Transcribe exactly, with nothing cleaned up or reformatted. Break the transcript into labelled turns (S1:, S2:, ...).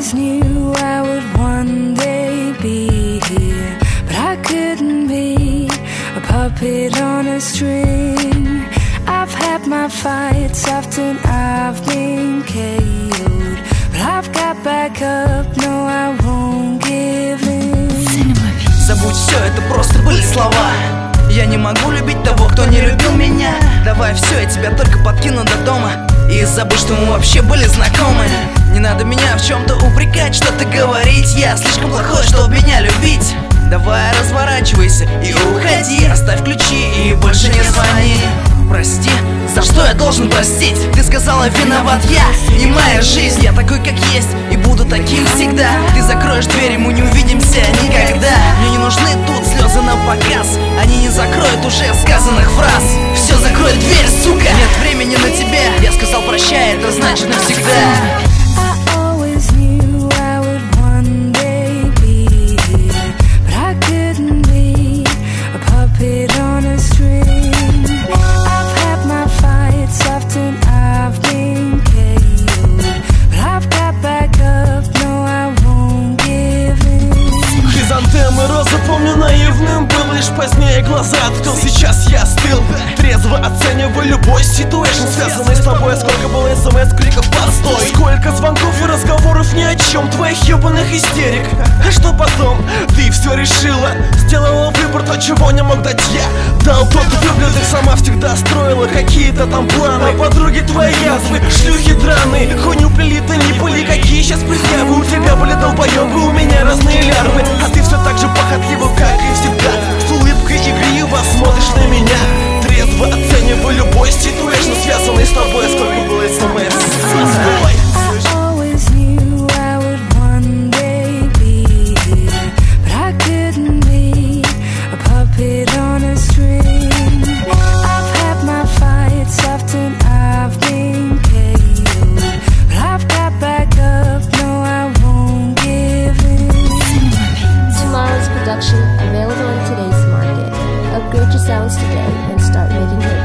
S1: always knew I would one day be here, but I couldn't be a puppet on a string. I've had my fights, often I've been K O'd, but I've got back up, no, I won't give in.
S2: Забудь все, это просто были слова. Я не могу любить того, кто не любил меня. Давай все, я тебя только подкину до дома, и забудь, что мы вообще были знакомы. Не надо меня в чем-то упрекать, что-то говорить. Я слишком плохой, чтобы меня любить. Давай разворачивайся и уходи. Оставь ключи и больше не звони. Прости, за что я должен простить? Ты сказала, виноват я и моя жизнь. Я такой, как есть, и буду таким всегда. Ты закроешь дверь, и мы не увидимся никогда. Мне не нужны тут слезы на показ, они не закроют уже сказанных фраз. Все, закрой дверь, сука. Нет времени на тебя. Я сказал прощай, это значит навсегда.
S3: Хризантемы розы, помню, наивным был, лишь позднее глаза открыл. Сейчас я остыл, трезво оцениваю любой ситуэйшн, связанный с тобой. Сколько было смс, криков, постой. Сколько звонков и разговоров ни о чем, твоих ебаных истерик. А что потом? Ты все решила, сделала выбор, то, чего не мог дать я. Дал тот выгляд, их сама всегда строила какие-то там планы. А подруги твои язвы, шлюхи драные, хуйню плели, ты не были. Какие сейчас предъявы? У тебя были долбоебы, у меня разные лярвы. А ты все так же похотливо, как и всегда, с улыбкой игриво смотришь на меня. Трезво оцениваю любой ситуэйшн, связанный с тобой. Сколько было смс.
S4: Available in today's market. Upgrade your sounds today and start making hits.